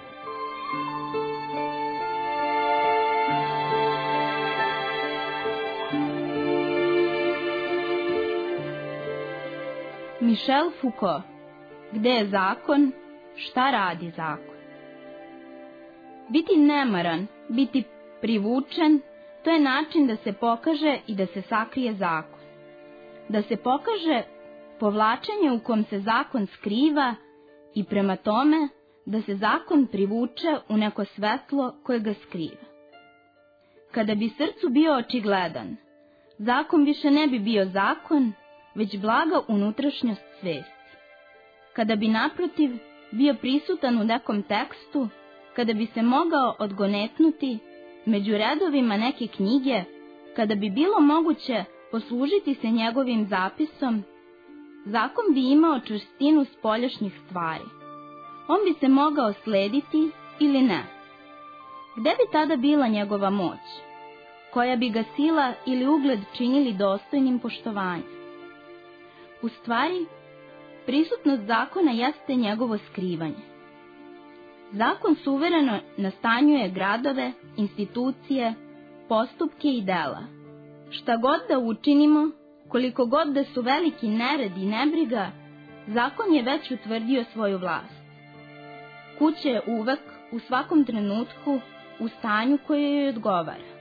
Michel Foucault. Gde je zakon? Šta radi zakon? Biti nemaran, biti privučen, to je način da se pokaže i da se sakrije zakon. Da se pokaže povlačenje u kom se zakon skriva i prema tome da se zakon privuče u neko svetlo koje ga skriva. Kada bi srcu bio očigledan, zakon više ne bi bio zakon, već blaga unutrašnjost svesti. Kada bi naprotiv bio prisutan u nekom tekstu, kada bi se mogao odgonetnuti među redovima neke knjige, kada bi bilo moguće poslužiti se njegovim zapisom, zakon bi imao čvrstinu spoljašnjih stvari. on bi se mogao slediti ili ne. Gde bi tada bila njegova moć? Koja bi ga sila ili ugled činili dostojnim poštovanja? U stvari, prisutnost zakona jeste njegovo skrivanje. Zakon suvereno nastanjuje gradove, institucije, postupke i dela. Šta god da učinimo, koliko god da su veliki nered i nebriga, zakon je već utvrdio svoju vlast. Kuća je uvek, u svakom trenutku, u stanju koje joj odgovara.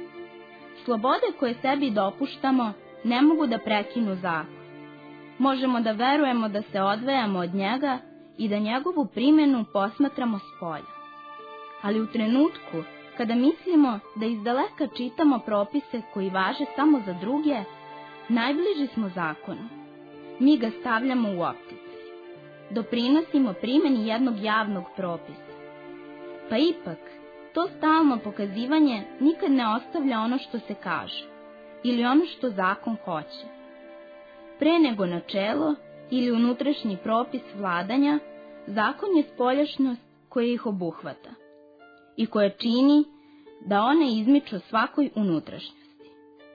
Slobode koje sebi dopuštamo ne mogu da prekinu zakon. Možemo da verujemo da se odvajamo od njega i da njegovu primjenu posmatramo spolja. Ali u trenutku kada mislimo da izdaleka čitamo propise koji važe samo za druge, najbliži smo zakonu. Mi ga stavljamo u opticaj. Doprinosimo primjeni jednog javnog propisa. Pa ipak, to stalno pokazivanje nikad ne ostavlja ono što se kaže ili ono što zakon hoće. Pre nego načelo ili unutrašnji propis vladanja, zakon je spoljašnjost koja ih obuhvata i koja čini da one izmiču svakoj unutrašnjosti.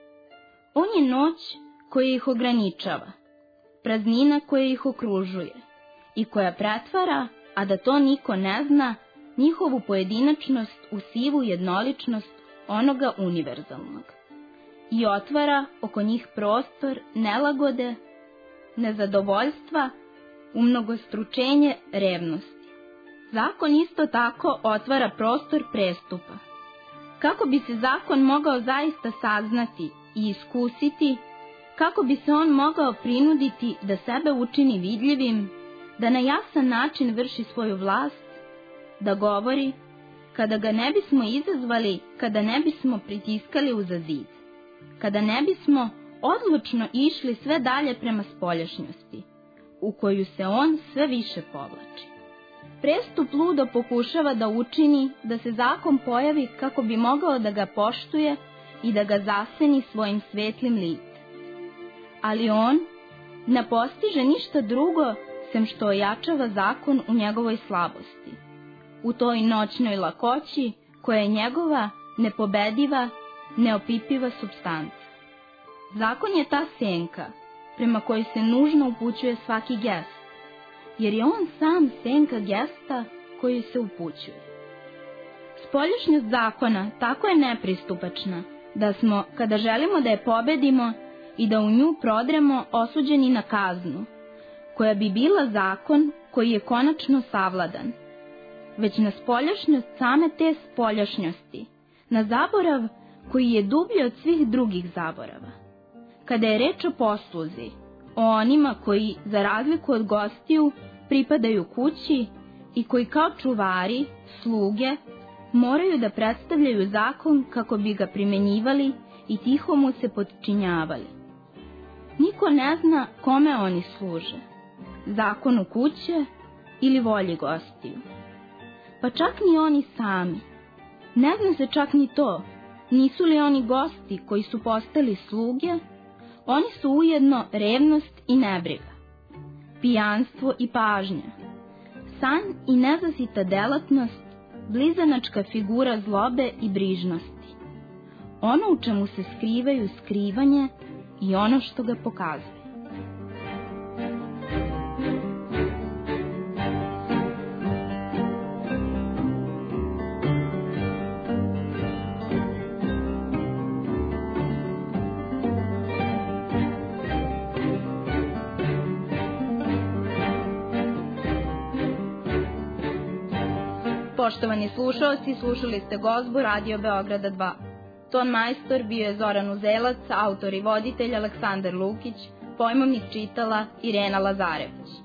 On je noć koja ih ograničava, praznina koja ih okružuje i koja pretvara, a da to niko ne zna, njihovu pojedinačnost u sivu jednoličnost onoga univerzalnog i otvara oko njih prostor nelagode, nezadovoljstva, umnogostručenje revnosti. Zakon isto tako otvara prostor prestupa. Kako bi se zakon mogao zaista saznati i iskusiti, kako bi se on mogao prinuditi da sebe učini vidljivim, da na jasan način vrši svoju vlast, da govori, kada ga ne bismo izazvali, kada ne bismo pritiskali uza zid, kada ne bismo odlučno išli sve dalje prema spoljašnjosti, u koju se on sve više povlači. Prestup ludo pokušava da učini da se zakon pojavi kako bi mogao da ga poštuje i da ga zaseni svojim svetlim licem. Ali on ne postiže ništa drugo sem što ojačava zakon u njegovoj slabosti, u toj noćnoj lakoći koja je njegova nepobediva, neopipiva supstanca. Zakon je ta senka prema kojoj se nužno upućuje svaki gest, jer je on sam senka gesta koji se upućuje. Spoljašnjost zakona tako je nepristupačna da smo, kada želimo da je pobedimo i da u nju prodremo, osuđeni na kaznu, koja bi bila zakon koji je konačno savladan, već na spoljašnjost same te spoljašnjosti, na zaborav koji je dublji od svih drugih zaborava. Kada je reč o posluzi, o onima koji, za razliku od gostiju, pripadaju kući i koji kao čuvari, sluge, moraju da predstavljaju zakon kako bi ga primenjivali i tiho mu se potčinjavali. Niko ne zna kome oni služe, zakonu kuće ili volji gostiju. Pa čak ni oni sami. Ne zna se čak ni to, nisu li oni gosti koji su postali sluge. Oni su ujedno revnost i nebriga, pijanstvo i pažnja, san i nezasita delatnost, blizanačka figura zlobe i brižnosti, ono u čemu se skrivaju skrivanje i ono što ga pokazuje. Poštovani slušalci, slušali ste gozbu Radio Beograda dva. Ton majstor bio je Zoran Uzelac, autor i voditelj Aleksandar Lukić, pojmovnik čitala Irena Lazarević.